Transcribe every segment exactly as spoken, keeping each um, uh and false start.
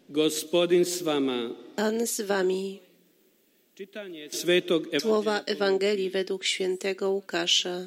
Gospodin z wama. Pan z wami. Czytanie Svetog Słowa Ewangelii według świętego Łukasza.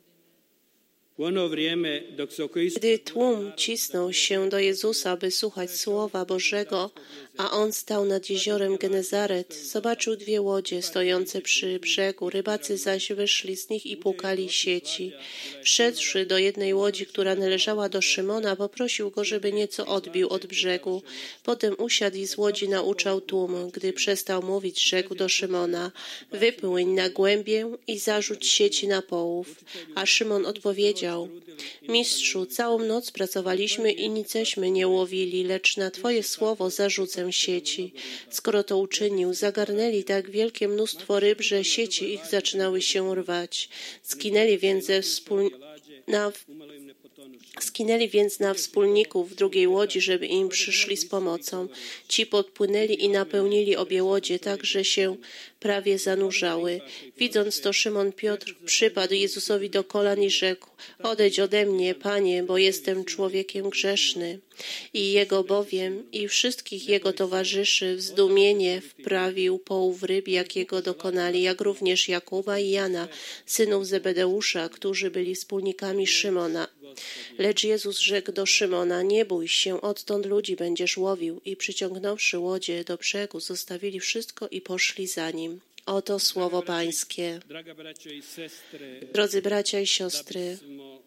Gdy tłum cisnął się do Jezusa, by słuchać Słowa Bożego, a On stał nad jeziorem Genezaret, zobaczył dwie łodzie stojące przy brzegu. Rybacy zaś wyszli z nich i płukali sieci. Wszedłszy do jednej łodzi, która należała do Szymona, poprosił go, żeby nieco odbił od brzegu. Potem usiadł i z łodzi nauczał tłum. Gdy przestał mówić, rzekł do Szymona: wypłyń na głębię i zarzuć sieci na połów. A Szymon odpowiedział: Mistrzu, całą noc pracowaliśmy i niceśmy nie łowili, lecz na Twoje słowo zarzucę sieci. Skoro to uczynił, zagarnęli tak wielkie mnóstwo ryb, że sieci ich zaczynały się rwać. Skinęli więc ze wspól... na... Skinęli więc na wspólników w drugiej łodzi, żeby im przyszli z pomocą. Ci podpłynęli i napełnili obie łodzie, tak że się prawie zanurzały. Widząc to, Szymon Piotr przypadł Jezusowi do kolan i rzekł: odejdź ode mnie, Panie, bo jestem człowiekiem grzeszny. I jego bowiem i wszystkich jego towarzyszy w zdumienie wprawił połów ryb, jakiego dokonali, jak również Jakuba i Jana, synów Zebedeusza, którzy byli wspólnikami Szymona. Lecz Jezus rzekł do Szymona: nie bój się, odtąd ludzi będziesz łowił. I przyciągnąwszy łodzie do brzegu, zostawili wszystko i poszli za nim. Oto słowo Pańskie. Drodzy bracia i siostry,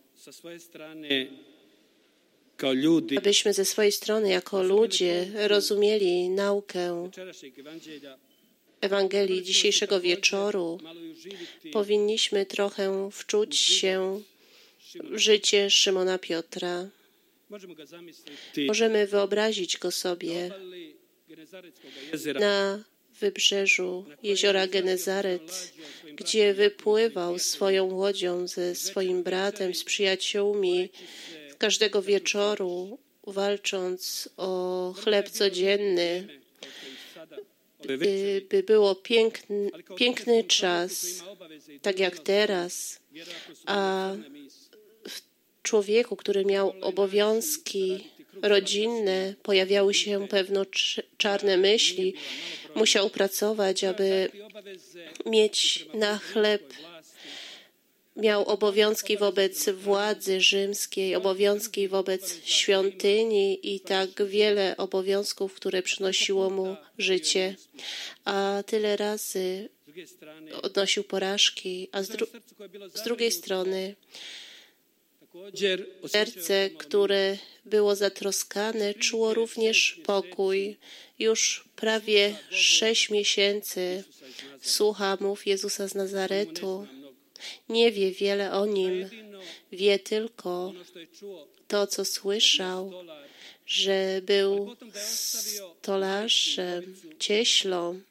abyśmy ze swojej strony jako ludzie rozumieli naukę Ewangelii dzisiejszego wieczoru, powinniśmy trochę wczuć się w życie Szymona Piotra. Możemy wyobrazić go sobie na wybrzeżu jeziora Genezaret, gdzie wypływał swoją łodzią ze swoim bratem, z przyjaciółmi, każdego wieczoru, walcząc o chleb codzienny, by, by było piękny, piękny czas, tak jak teraz, a w człowieku, który miał obowiązki rodzinne, pojawiały się pewno czarne myśli. Musiał pracować, aby mieć na chleb. Miał obowiązki wobec władzy rzymskiej, obowiązki wobec świątyni i tak wiele obowiązków, które przynosiło mu życie. A tyle razy odnosił porażki, a z, dru- z drugiej strony serce, które było zatroskane, czuło również pokój. Już prawie sześć miesięcy słucha mów Jezusa z Nazaretu. Nie wie wiele o Nim, wie tylko to, co słyszał, że był stolarzem, cieślą.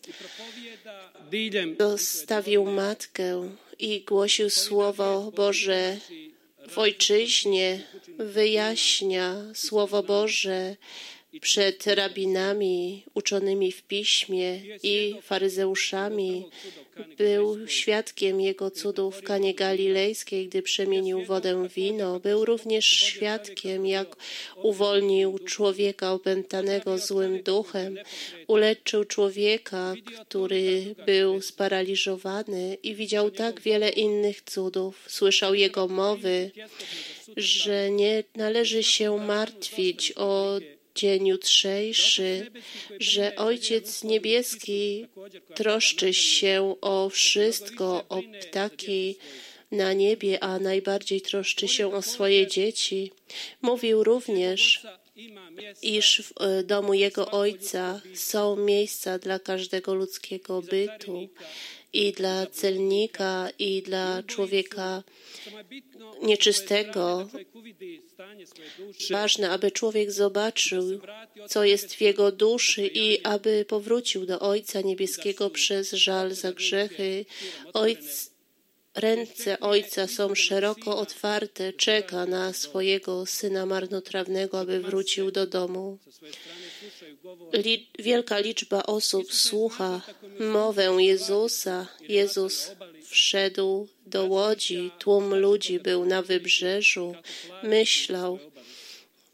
Zostawił matkę i głosił Słowo Boże w ojczyźnie, wyjaśnia Słowo Boże przed rabinami uczonymi w piśmie i faryzeuszami. Był świadkiem Jego cudów w Kanie Galilejskiej, gdy przemienił wodę w wino. Był również świadkiem, jak uwolnił człowieka opętanego złym duchem. Uleczył człowieka, który był sparaliżowany i widział tak wiele innych cudów. Słyszał Jego mowy, że nie należy się martwić o dzień jutrzejszy, że Ojciec Niebieski troszczy się o wszystko, o ptaki na niebie, a najbardziej troszczy się o swoje dzieci. Mówił również, iż w domu Jego Ojca są miejsca dla każdego ludzkiego bytu, i dla celnika, i dla człowieka nieczystego. Ważne, aby człowiek zobaczył, co jest w jego duszy i aby powrócił do Ojca Niebieskiego przez żal za grzechy. Ojc, ręce Ojca są szeroko otwarte, czeka na swojego Syna marnotrawnego, aby wrócił do domu. Li- wielka liczba osób słucha mowę Jezusa. Jezus wszedł do łodzi, tłum ludzi był na wybrzeżu, myślał,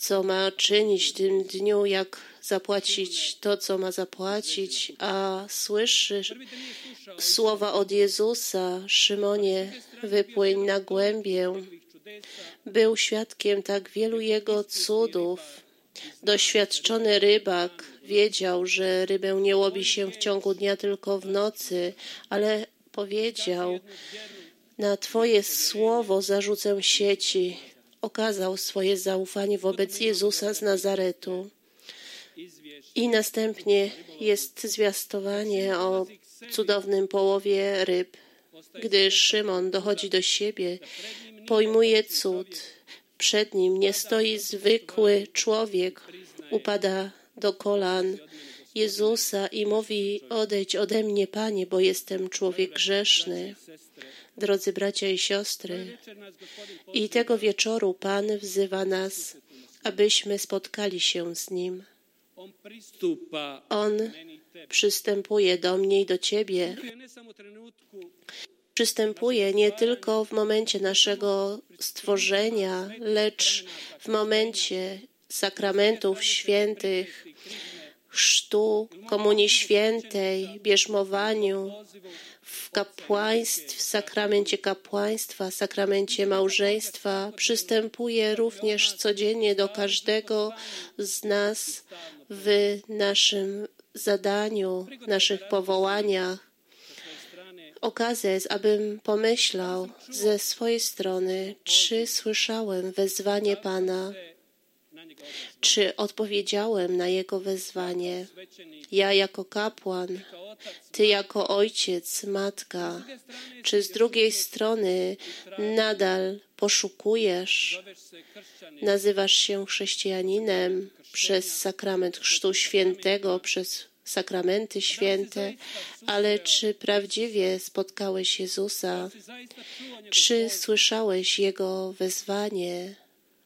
co ma czynić w tym dniu, jak zapłacić to, co ma zapłacić, a słyszy słowa od Jezusa: Szymonie, wypłyń na głębię. Był świadkiem tak wielu Jego cudów. Doświadczony rybak wiedział, że rybę nie łowi się w ciągu dnia, tylko w nocy, ale powiedział: na Twoje słowo zarzucę sieci. Okazał swoje zaufanie wobec Jezusa z Nazaretu. I następnie jest zwiastowanie o cudownym połowie ryb. Gdy Szymon dochodzi do siebie, pojmuje cud. Przed nim nie stoi zwykły człowiek. Upada do kolan Jezusa i mówi: odejdź ode mnie, Panie, bo jestem człowiek grzeszny. Drodzy bracia i siostry, i tego wieczoru Pan wzywa nas, abyśmy spotkali się z Nim. On przystępuje do mnie i do Ciebie. Przystępuje nie tylko w momencie naszego stworzenia, lecz w momencie sakramentów świętych, chrztu, komunii świętej, bierzmowaniu, w kapłaństwie, w sakramencie kapłaństwa, sakramencie małżeństwa. Przystępuje również codziennie do każdego z nas w naszym zadaniu, w naszych powołaniach. Okazja jest, abym pomyślał ze swojej strony, czy słyszałem wezwanie Pana, czy odpowiedziałem na Jego wezwanie. Ja jako kapłan, Ty jako ojciec, matka, czy z drugiej strony nadal poszukujesz, nazywasz się chrześcijaninem przez sakrament Chrztu Świętego, przez sakramenty święte, ale czy prawdziwie spotkałeś Jezusa? Czy słyszałeś Jego wezwanie?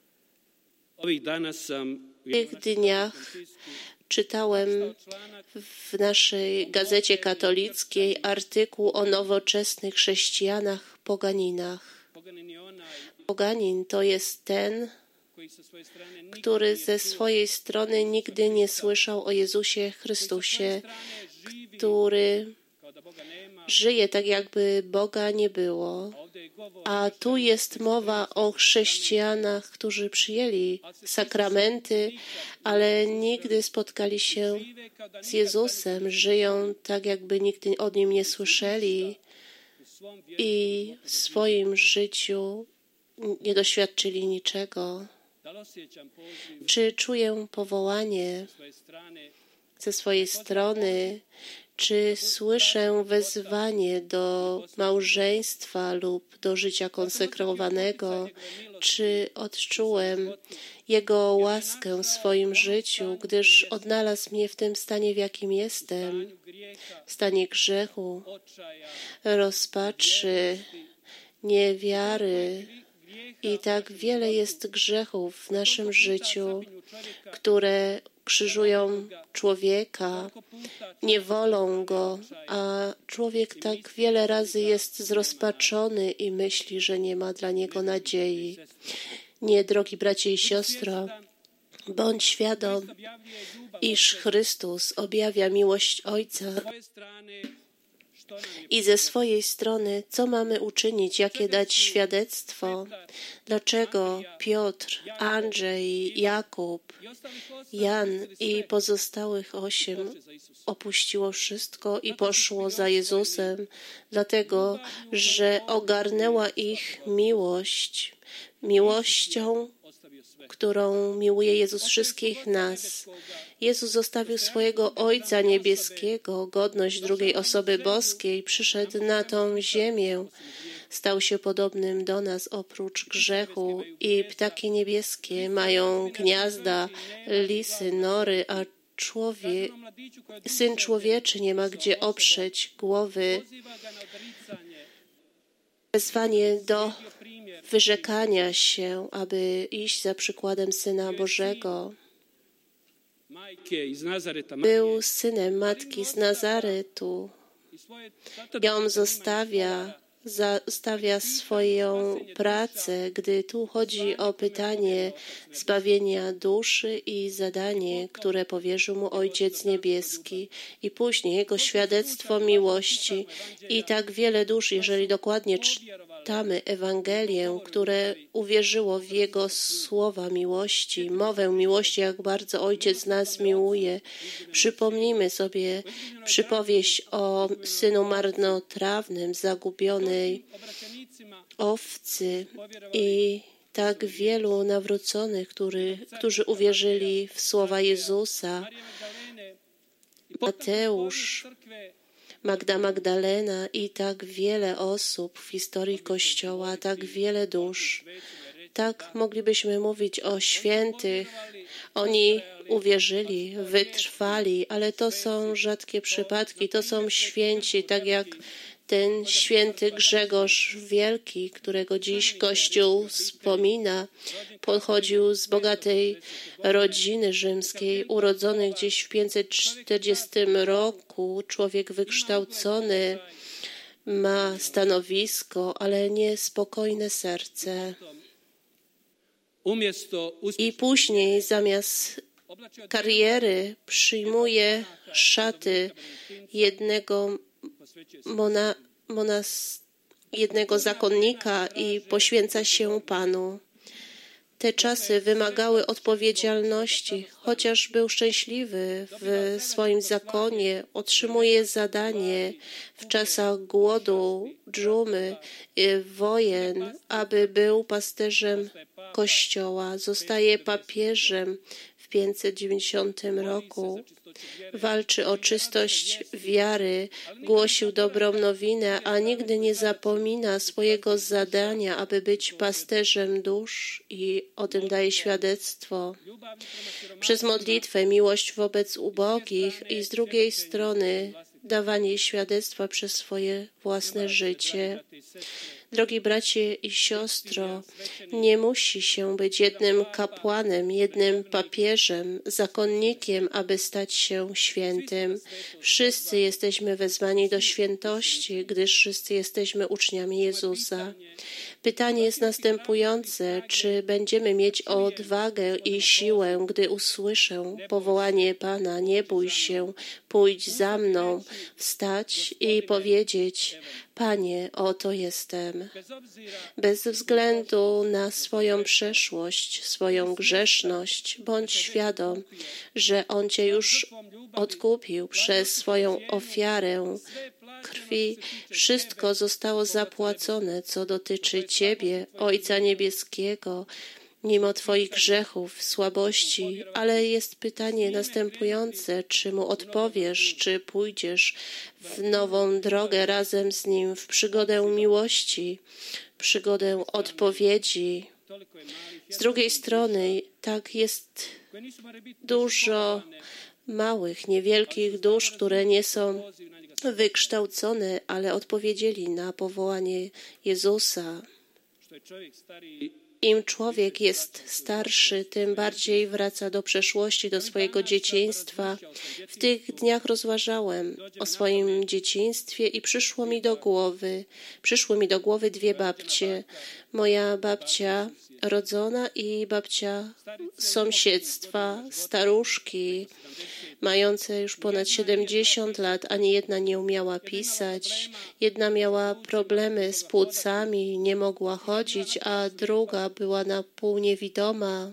W tych dniach czytałem w naszej gazecie katolickiej artykuł o nowoczesnych chrześcijanach poganinach. Poganin to jest ten, który ze swojej strony nigdy nie słyszał o Jezusie Chrystusie, który żyje tak, jakby Boga nie było. A tu jest mowa o chrześcijanach, którzy przyjęli sakramenty, ale nigdy spotkali się z Jezusem. Żyją tak, jakby nigdy o Nim nie słyszeli i w swoim życiu nie doświadczyli niczego. Czy czuję powołanie ze swojej strony? Czy słyszę wezwanie do małżeństwa lub do życia konsekrowanego? Czy odczułem Jego łaskę w swoim życiu, gdyż odnalazł mnie w tym stanie, w jakim jestem, w stanie grzechu, rozpaczy, niewiary? I tak wiele jest grzechów w naszym życiu, które krzyżują człowieka, nie wolą go, a człowiek tak wiele razy jest zrozpaczony i myśli, że nie ma dla niego nadziei. Nie, drogi bracie i siostro, bądź świadom, iż Chrystus objawia miłość Ojca i ze swojej strony, co mamy uczynić, jakie dać świadectwo, dlaczego Piotr, Andrzej, Jakub, Jan i pozostałych osiem opuściło wszystko i poszło za Jezusem, dlatego, że ogarnęła ich miłość, miłością, którą miłuje Jezus wszystkich nas. Jezus zostawił swojego Ojca Niebieskiego, godność drugiej osoby boskiej, przyszedł na tą ziemię, stał się podobnym do nas oprócz grzechu i ptaki niebieskie mają gniazda, lisy, nory, a człowiek, Syn Człowieczy nie ma gdzie oprzeć głowy. Wezwanie do wyrzekania się, aby iść za przykładem Syna Bożego. Był synem matki z Nazaretu. Ją zostawia stawia swoją pracę, gdy tu chodzi o pytanie zbawienia duszy i zadanie, które powierzył mu Ojciec Niebieski i później Jego świadectwo miłości i tak wiele dusz, jeżeli dokładnie czytamy Ewangelię, które uwierzyło w Jego słowa miłości, mowę miłości, jak bardzo Ojciec nas miłuje. Przypomnijmy sobie przypowieść o synu marnotrawnym, zagubionej owcy i tak wielu nawróconych, który, którzy uwierzyli w słowa Jezusa. Mateusz, Magda Magdalena i tak wiele osób w historii Kościoła, tak wiele dusz. Tak moglibyśmy mówić o świętych. Oni uwierzyli, wytrwali, ale to są rzadkie przypadki, to są święci, tak jak ten święty Grzegorz Wielki, którego dziś Kościół wspomina, pochodził z bogatej rodziny rzymskiej, urodzony gdzieś w pięćset czterdziestym roku, człowiek wykształcony, ma stanowisko, ale niespokojne serce. I później zamiast kariery przyjmuje szaty jednego Mona, monas, jednego zakonnika i poświęca się Panu. Te czasy wymagały odpowiedzialności. Chociaż był szczęśliwy w swoim zakonie, otrzymuje zadanie w czasach głodu, dżumy, wojen, aby był pasterzem Kościoła. Zostaje papieżem w pięćset dziewięćdziesiątym roku. Walczy o czystość wiary, głosił dobrą nowinę, a nigdy nie zapomina swojego zadania, aby być pasterzem dusz i o tym daje świadectwo. Przez modlitwę, miłość wobec ubogich i z drugiej strony dawanie świadectwa przez swoje własne życie. Drogi bracie i siostro, nie musi się być jednym kapłanem, jednym papieżem, zakonnikiem, aby stać się świętym. Wszyscy jesteśmy wezwani do świętości, gdyż wszyscy jesteśmy uczniami Jezusa. Pytanie jest następujące, czy będziemy mieć odwagę i siłę, gdy usłyszę powołanie Pana, nie bój się, pójdź za mną, wstać i powiedzieć: Panie, oto jestem. Bez względu na swoją przeszłość, swoją grzeszność, bądź świadom, że On Cię już odkupił przez swoją ofiarę krwi. Wszystko zostało zapłacone, co dotyczy Ciebie, Ojca Niebieskiego, mimo Twoich grzechów, słabości, ale jest pytanie następujące, czy Mu odpowiesz, czy pójdziesz w nową drogę razem z Nim, w przygodę miłości, przygodę odpowiedzi. Z drugiej strony, tak jest dużo małych, niewielkich dusz, które nie są wykształcone, ale odpowiedzieli na powołanie Jezusa. Im człowiek jest starszy, tym bardziej wraca do przeszłości, do swojego dzieciństwa. W tych dniach rozważałem o swoim dzieciństwie i przyszło mi do głowy, przyszły mi do głowy dwie babcie. Moja babcia rodzona i babcia sąsiedztwa, staruszki, mające już ponad siedemdziesiąt lat, ani jedna nie umiała pisać, jedna miała problemy z płucami, nie mogła chodzić, a druga była na pół niewidoma.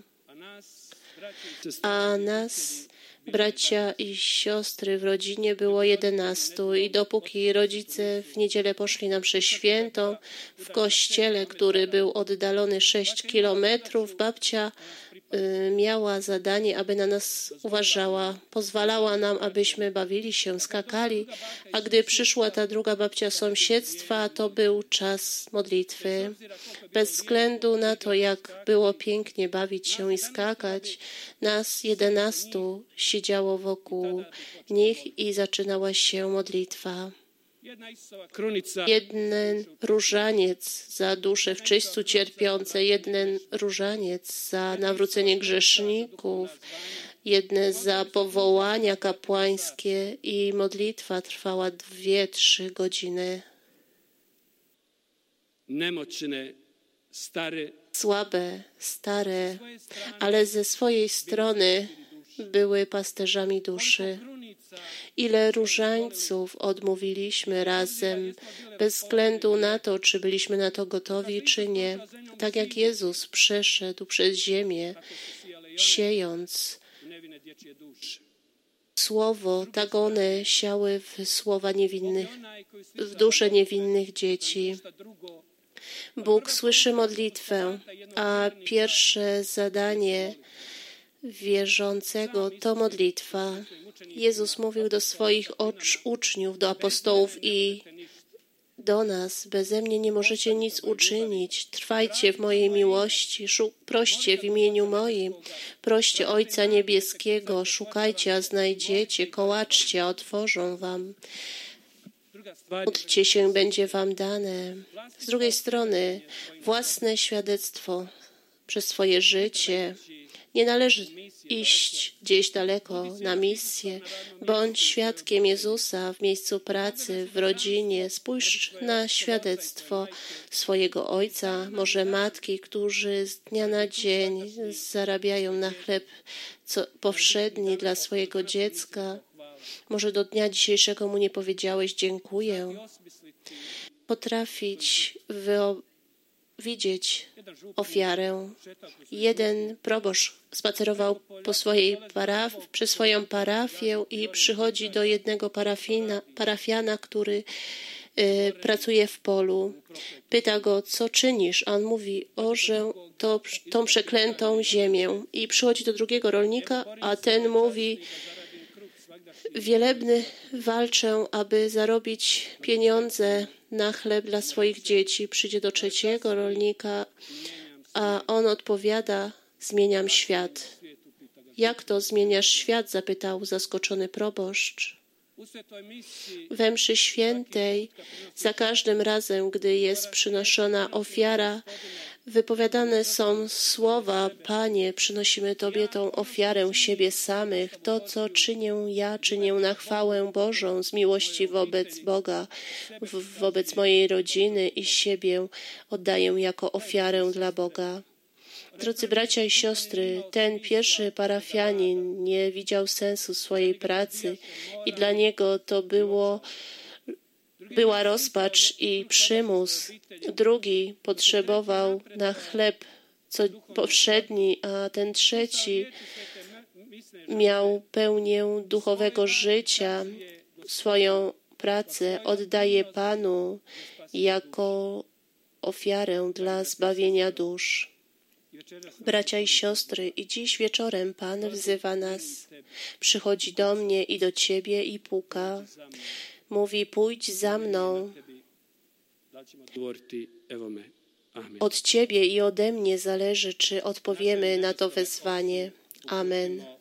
A nas, bracia i siostry w rodzinie, było jedenastu i dopóki rodzice w niedzielę poszli na mszę świętą w kościele, który był oddalony sześć kilometrów, babcia miała zadanie, aby na nas uważała. Pozwalała nam, abyśmy bawili się, skakali, a gdy przyszła ta druga babcia sąsiedztwa, to był czas modlitwy. Bez względu na to, jak było pięknie bawić się i skakać, nas jedenastu siedziało wokół nich i zaczynała się modlitwa. Jeden różaniec za dusze w czyśćcu cierpiące, jeden różaniec za nawrócenie grzeszników, jedne za powołania kapłańskie i modlitwa trwała dwie, trzy godziny. nemoćne, stare, słabe, stare, ale ze swojej strony były pasterzami duszy. Ile różańców odmówiliśmy razem, bez względu na to, czy byliśmy na to gotowi, czy nie. Tak jak Jezus przeszedł przez ziemię, siejąc nevine dječje duše. słowo, tak one siały w słowa niewinnych, w dusze niewinnych dzieci. Bóg słyszy modlitwę, a pierwsze zadanie wierzącego to modlitwa. Jezus mówił do swoich ocz, uczniów, do apostołów i do nas: beze mnie nie możecie nic uczynić. Trwajcie w mojej miłości, proście w imieniu moim, proście Ojca Niebieskiego, szukajcie, a znajdziecie, kołaczcie, a otworzą wam. Módlcie się, będzie wam dane. Z drugiej strony, własne świadectwo przez swoje życie. Nie należy iść gdzieś daleko na misję. Bądź świadkiem Jezusa w miejscu pracy, w rodzinie. Spójrz na świadectwo swojego ojca, może matki, którzy z dnia na dzień zarabiają na chleb powszedni dla swojego dziecka. Może do dnia dzisiejszego mu nie powiedziałeś dziękuję. Potrafić wyobrazić, widzieć ofiarę. Jeden proboszcz spacerował po swojej paraf, przez swoją parafię i przychodzi do jednego parafina, parafiana, który y, pracuje w polu. Pyta go, co czynisz? A on mówi, orzę to, tą przeklętą ziemię. I przychodzi do drugiego rolnika, a ten mówi, wielebny, walczę, aby zarobić pieniądze na chleb dla swoich dzieci. Przyjdzie do trzeciego rolnika, a on odpowiada, zmieniam świat. Jak to zmieniasz świat? Zapytał zaskoczony proboszcz. We mszy świętej za każdym razem, gdy jest przynoszona ofiara, wypowiadane są słowa: Panie, przynosimy Tobie tą ofiarę siebie samych. To, co czynię ja, czynię na chwałę Bożą, z miłości wobec Boga, w, wobec mojej rodziny i siebie oddaję jako ofiarę dla Boga. Drodzy bracia i siostry, ten pierwszy parafianin nie widział sensu swojej pracy i dla niego to było była rozpacz i przymus. Drugi potrzebował na chleb co powszedni, a ten trzeci miał pełnię duchowego życia. Swoją pracę oddaje Panu jako ofiarę dla zbawienia dusz. Bracia i siostry, i dziś wieczorem Pan wzywa nas. Przychodzi do mnie i do Ciebie i puka. Mówi, pójdź za mną. Od Ciebie i ode mnie zależy, czy odpowiemy na to wezwanie. Amen.